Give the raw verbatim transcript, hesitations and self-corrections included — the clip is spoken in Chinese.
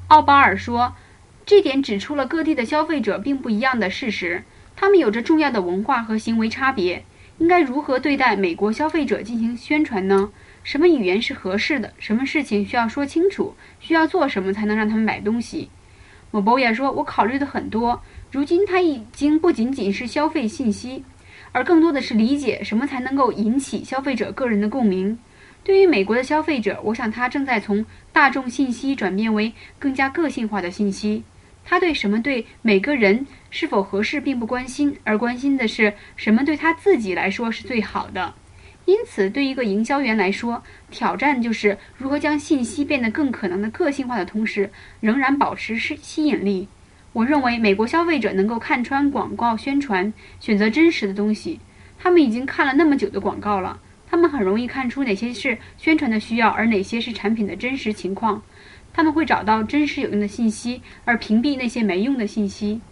奥巴尔说，这点指出了各地的消费者并不一样的事实，他们有着重要的文化和行为差别。应该如何对待美国消费者进行宣传呢？什么语言是合适的？什么事情需要说清楚？需要做什么才能让他们买东西？莫博也说，我考虑的很多，如今它已经不仅仅是消费信息，而更多的是理解什么才能够引起消费者个人的共鸣。对于美国的消费者，我想他正在从大众信息转变为更加个性化的信息。他对什么对每个人是否合适并不关心，而关心的是什么对他自己来说是最好的。因此，对一个营销员来说，挑战就是如何将信息变得更可能的个性化的同时，仍然保持吸引力。我认为美国消费者能够看穿广告宣传，选择真实的东西。他们已经看了那么久的广告了，他们很容易看出哪些是宣传的需要，而哪些是产品的真实情况。他们会找到真实有用的信息，而屏蔽那些没用的信息。